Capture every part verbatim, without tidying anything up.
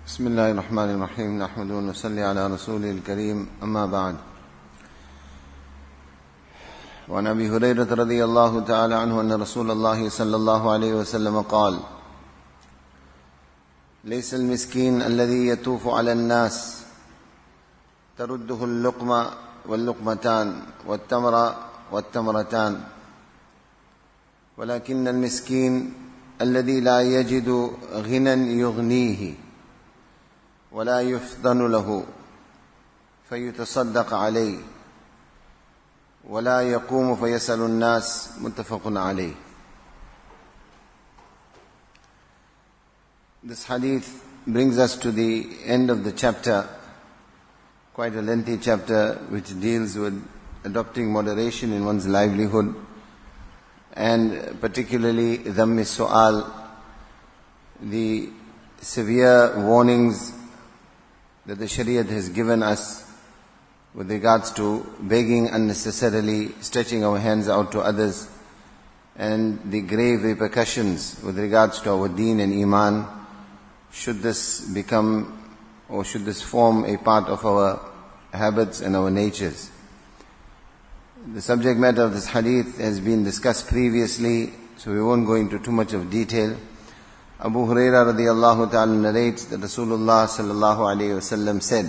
بسم الله الرحمن الرحيم نحمد ونصلي على رسوله الكريم أما بعد وعن أبي هريرة رضي الله تعالى عنه أن رسول الله صلى الله عليه وسلم قال ليس المسكين الذي يطوف على الناس ترده اللقمة واللقمتان والتمر والتمرتان ولكن المسكين الذي لا يجد غنى يغنيه ولا يفطن له فيتصدق عليه ولا يقوم فيسأل الناس متفق عليه. This hadith brings us to the end of the chapter, quite a lengthy chapter which deals with adopting moderation in one's livelihood and particularly dhamm as-su'al, the severe warnings that the Shariat has given us with regards to begging unnecessarily, stretching our hands out to others, and the grave repercussions with regards to our deen and iman, should this become or should this form a part of our habits and our natures. The subject matter of this hadith has been discussed previously, so we won't go into too much of detail. Abu Hurairah radiyallahu ta'ala narrates that Rasulullah sallallahu alayhi wa sallam said,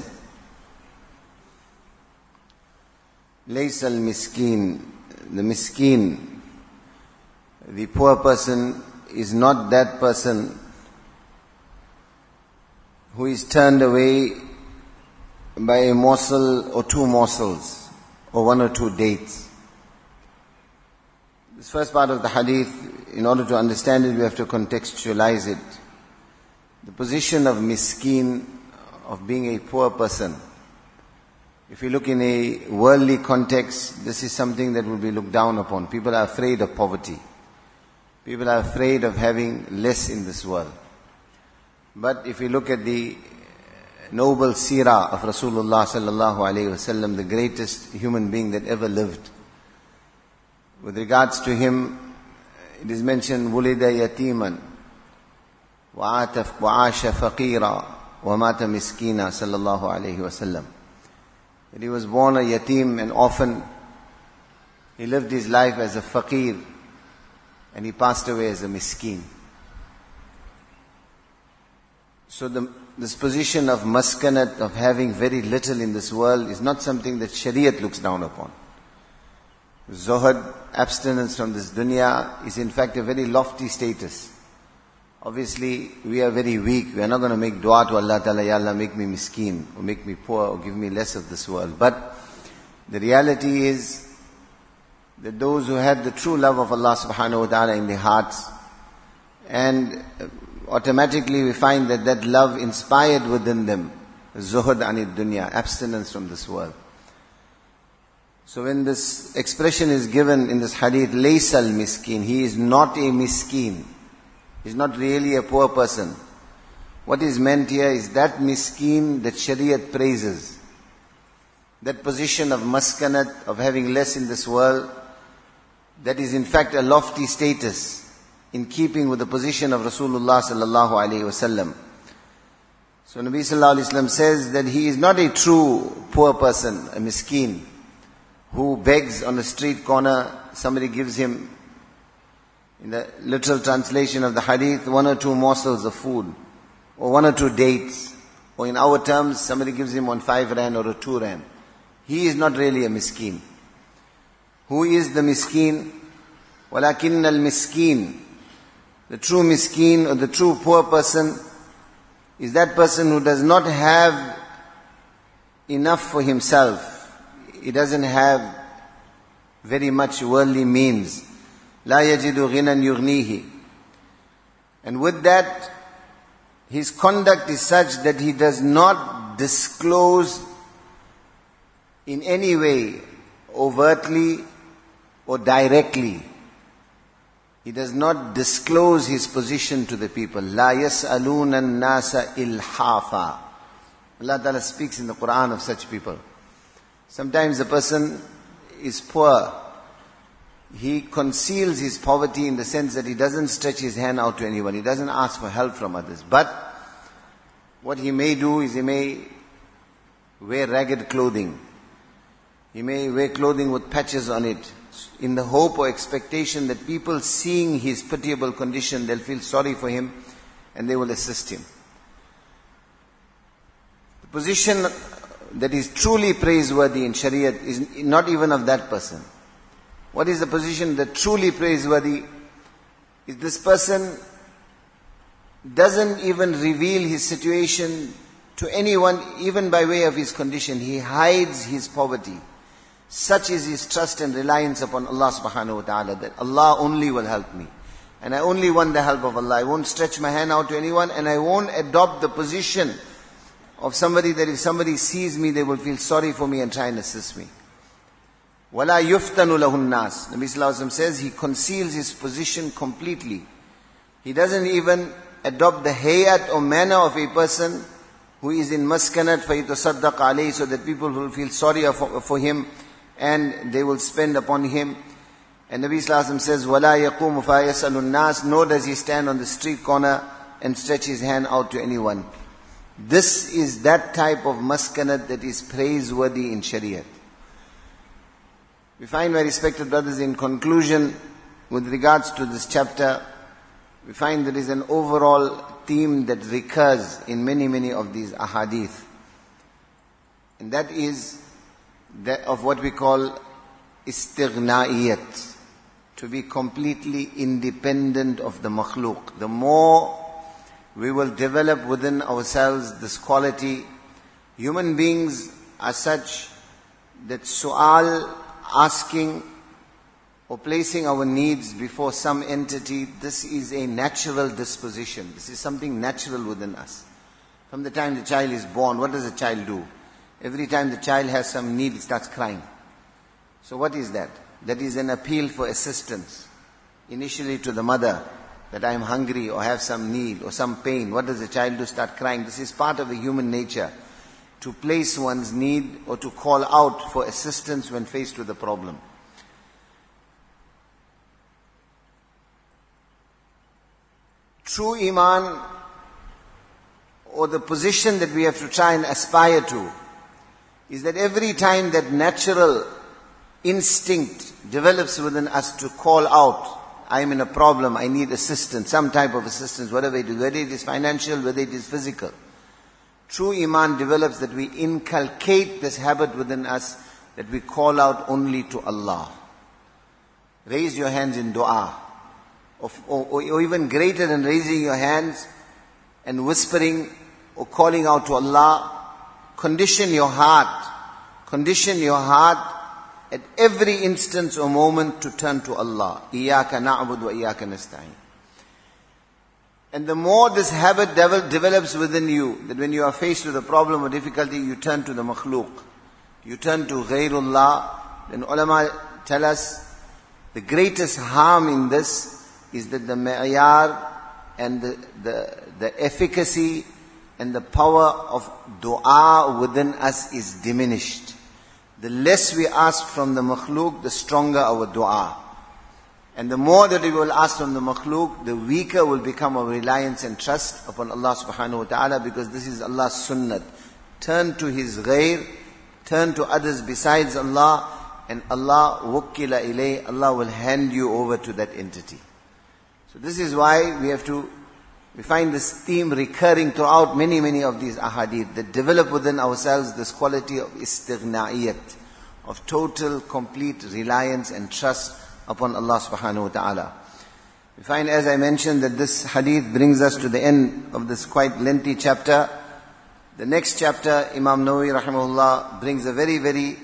Laysa al-miskin, the miskin, the poor person is not that person who is turned away by a morsel or two morsels or one or two dates. This first part of the hadith, in order to understand it, we have to contextualize it. The position of miskin, of being a poor person, if you look in a worldly context, this is something that will be looked down upon. People are afraid of poverty. People are afraid of having less in this world. But if you look at the noble seerah of Rasulullah sallallahu alayhi wa sallam, the greatest human being that ever lived, with regards to him, it is mentioned, وُلِدَ يَتِيمًا وَعَاشَ فَقِيرًا وَمَاتَ مِسْكِينًا sallallahu alayhi wa sallam. That he was born a yatim, an orphan. He lived his life as a faqir, and he passed away as a miskin. So the, this position of maskanat, of having very little in this world, is not something that Shariat looks down upon. Zuhud, abstinence from this dunya, is in fact a very lofty status. Obviously, we are very weak. We are not going to make dua to Allah Ta'ala, Ya Allah, make me miskin, or make me poor, or give me less of this world. But the reality is that those who have the true love of Allah Subhanahu Wa Ta'ala in their hearts, and automatically we find that that love inspired within them zuhud anid dunya, abstinence from this world. So when this expression is given in this hadith, laysa al-miskin, he is not a miskin. He is not really a poor person. What is meant here is that miskin that Shariat praises. That position of maskanat, of having less in this world, that is in fact a lofty status, in keeping with the position of Rasulullah sallallahu alayhi wa sallam. So Nabi sallallahu alayhi wa sallam says that he is not a true poor person, a miskin, who begs on a street corner, somebody gives him, in the literal translation of the hadith, one or two morsels of food, or one or two dates, or in our terms, somebody gives him one five rand or a two rand. He is not really a miskin. Who is the miskin? وَلَكِنَّ الْمِسْكِينَ, the true miskin, or the true poor person, is that person who does not have enough for himself. He doesn't have very much worldly means. لا يجد غنى يغنيه. And with that, his conduct is such that he does not disclose in any way, overtly or directly. He does not disclose his position to the people. لا يسألون الناس إلحافا. Allah Ta'ala speaks in the Quran of such people. Sometimes a person is poor. He conceals his poverty in the sense that he doesn't stretch his hand out to anyone. He doesn't ask for help from others. But what he may do is he may wear ragged clothing. He may wear clothing with patches on it, in the hope or expectation that people seeing his pitiable condition, they'll feel sorry for him and they will assist him. The position that is truly praiseworthy in Shariat is not even of that person. What is the position that truly praiseworthy? Is this person doesn't even reveal his situation to anyone, even by way of his condition. He hides his poverty. Such is his trust and reliance upon Allah subhanahu wa ta'ala, that Allah only will help me. And I only want the help of Allah. I won't stretch my hand out to anyone, and I won't adopt the position of somebody that if somebody sees me, they will feel sorry for me and try and assist me. وَلَا يُفْتَنُ لَهُ النَّاسِ. Nabi sallallahu alayhi wa sallam says he conceals his position completely. He doesn't even adopt the hayat or manner of a person who is in maskanat فَيُتَصَدَّقَ عَلَيْهِ, so that people will feel sorry for, for him and they will spend upon him. And Nabi sallallahu alayhi wa sallam says, وَلَا يَقُومُ فَيَسَلُ النَّاسِ. Nor does he stand on the street corner and stretch his hand out to anyone. This is that type of maskanat that is praiseworthy in Shariat. We find, my respected brothers, in conclusion, with regards to this chapter, we find there is an overall theme that recurs in many, many of these ahadith. And that is that of what we call istighna'iyat, to be completely independent of the makhluk. The more we will develop within ourselves this quality, human beings are such that su'al, asking or placing our needs before some entity, this is a natural disposition. This is something natural within us. From the time the child is born, what does a child do? Every time the child has some need, it starts crying. So what is that? That is an appeal for assistance. Initially to the mother, that I am hungry or have some need or some pain. What does the child do? Start crying. This is part of the human nature, to place one's need or to call out for assistance when faced with a problem. True Iman, or the position that we have to try and aspire to, is that every time that natural instinct develops within us to call out, I am in a problem, I need assistance, some type of assistance, whatever it is, whether it is financial, whether it is physical. True Iman develops that we inculcate this habit within us, that we call out only to Allah. Raise your hands in dua. Or, or, or even greater than raising your hands and whispering or calling out to Allah, condition your heart, condition your heart at every instance or moment to turn to Allah. إِيَّاكَ نَعْبُدُ وَإِيَّاكَ نَسْتَعِينُ. And the more this habit develops within you, that when you are faced with a problem or difficulty, you turn to the makhluk, you turn to ghairullah, then ulama tell us the greatest harm in this is that the ma'yar and the, the, the efficacy and the power of dua within us is diminished. The less we ask from the makhluk, the stronger our dua. And the more that we will ask from the makhluk, the weaker will become our reliance and trust upon Allah subhanahu wa ta'ala, because this is Allah's sunnat. Turn to His ghair, turn to others besides Allah, and Allah wukkila ilay, Allah will hand you over to that entity. So this is why we have to, we find this theme recurring throughout many, many of these ahadith, that develop within ourselves this quality of istighna'iyat, of total, complete reliance and trust upon Allah subhanahu wa ta'ala. We find, as I mentioned, that this hadith brings us to the end of this quite lengthy chapter. The next chapter, Imam Nawawi rahimahullah brings a very, very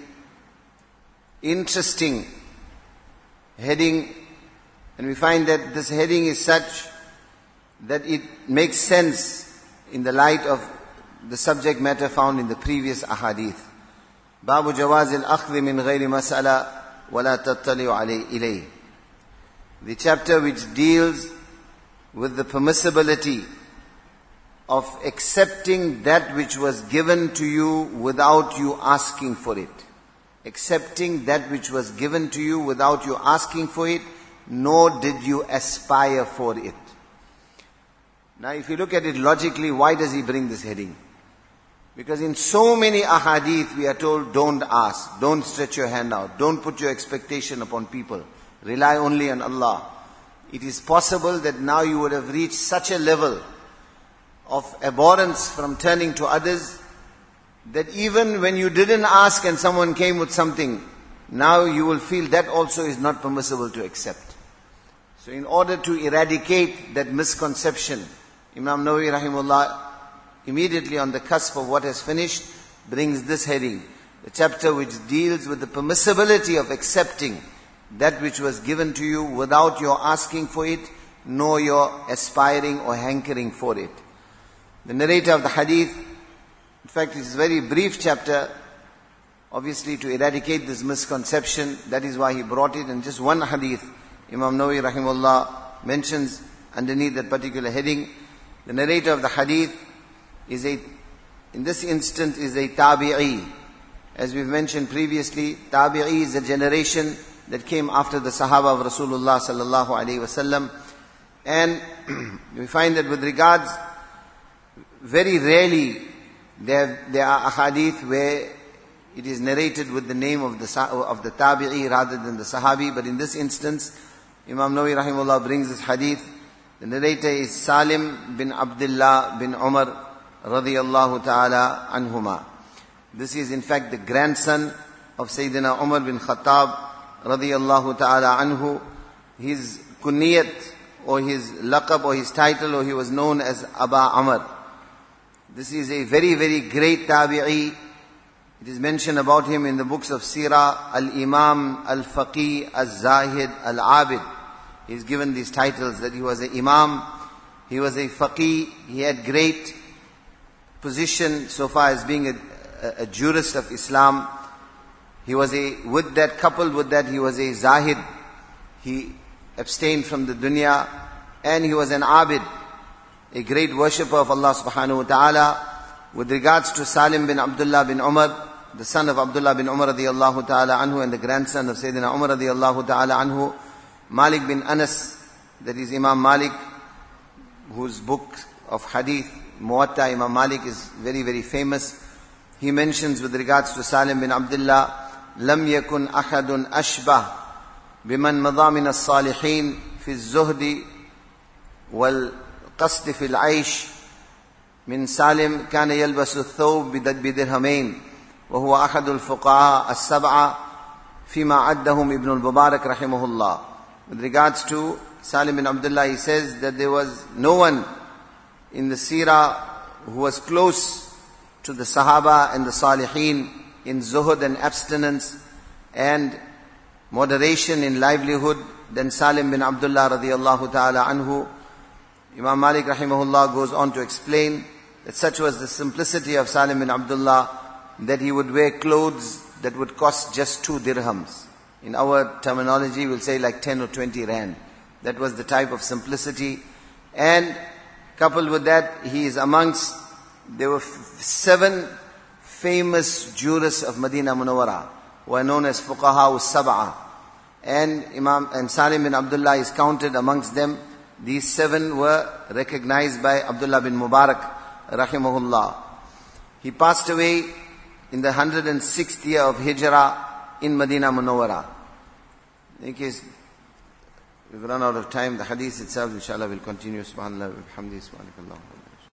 interesting heading, and we find that this heading is such that it makes sense in the light of the subject matter found in the previous ahadith. Babu jawaz al-akhdhi min ghayri mas'ala wa la tattali'u ilayh. The chapter which deals with the permissibility of accepting that which was given to you without you asking for it. Accepting that which was given to you without you asking for it, nor did you aspire for it. Now if you look at it logically, why does he bring this heading? Because in so many ahadith we are told, don't ask, don't stretch your hand out, don't put your expectation upon people, rely only on Allah. It is possible that now you would have reached such a level of abhorrence from turning to others, that even when you didn't ask and someone came with something, now you will feel that also is not permissible to accept. So in order to eradicate that misconception, Imam Nawawi rahimahullah, immediately on the cusp of what has finished, brings this heading, the chapter which deals with the permissibility of accepting that which was given to you without your asking for it, nor your aspiring or hankering for it. The narrator of the hadith, in fact, it's a very brief chapter, obviously to eradicate this misconception. That is why he brought it. And just one hadith, Imam Nawawi rahimahullah mentions underneath that particular heading. The narrator of the hadith is a, in this instance, is a tabi'i. As we've mentioned previously, tabi'i is a generation that came after the Sahaba of Rasulullah sallallahu alaihi wasallam. And we find that with regards, very rarely there, there are ahadith where it is narrated with the name of the of the tabi'i rather than the sahabi. But in this instance, Imam Nawawi rahimahullah brings this hadith. The narrator is Salim bin Abdullah bin Umar radiyallahu ta'ala anhuma. This is in fact the grandson of Sayyidina Umar bin Khattab radiyallahu ta'ala anhu. His kunniyat or his laqab or his title, or he was known as Aba Amr. This is a very, very great tabi'i. It is mentioned about him in the books of Sirah, Al-Imam, Al-Faqih, Al-Zahid, Al-Abid. He is given these titles that he was an imam, he was a faqih, he had great position so far as being a, a, a jurist of Islam. He was a, with that, coupled with that, he was a zahid. He abstained from the dunya, and he was an abid, a great worshipper of Allah subhanahu wa ta'ala. With regards to Salim bin Abdullah bin Umar, the son of Abdullah bin Umar radiyallahu ta'ala anhu and the grandson of Sayyidina Umar radiyallahu ta'ala anhu, Malik bin Anas, that is Imam Malik, whose book of hadith, Muwatta Imam Malik, is very, very famous. He mentions with regards to Salim bin Abdullah, لم يكن أحد أشبه بمن مضى من الصالحين في الزهد والقصد في العيش من سالم كان يلبس الثوب بدرهمين وهو أحد الفقهاء السبعة فيما عدهم ابن المبارك رحمه الله. With regards to Salim bin Abdullah, he says that there was no one in the seerah who was close to the Sahaba and the Salihin in zuhud and abstinence and moderation in livelihood than Salim bin Abdullah radiyallahu ta'ala anhu. Imam Malik rahimahullah goes on to explain that such was the simplicity of Salim bin Abdullah that he would wear clothes that would cost just two dirhams. In our terminology, we'll say like ten or twenty rand. That was the type of simplicity. And coupled with that, he is amongst, there were f- seven famous jurists of Medina Munawwara, who are known as Fuqaha al-Sab'a. And Imam and Salim bin Abdullah is counted amongst them. These seven were recognized by Abdullah bin Mubarak rahimahullah. He passed away in the one hundred sixth year of Hijrah in Medina Munawwara. In case we've run out of time, the hadith itself inshallah will continue. Subhanallah wa bihamdihi, subhanakallah.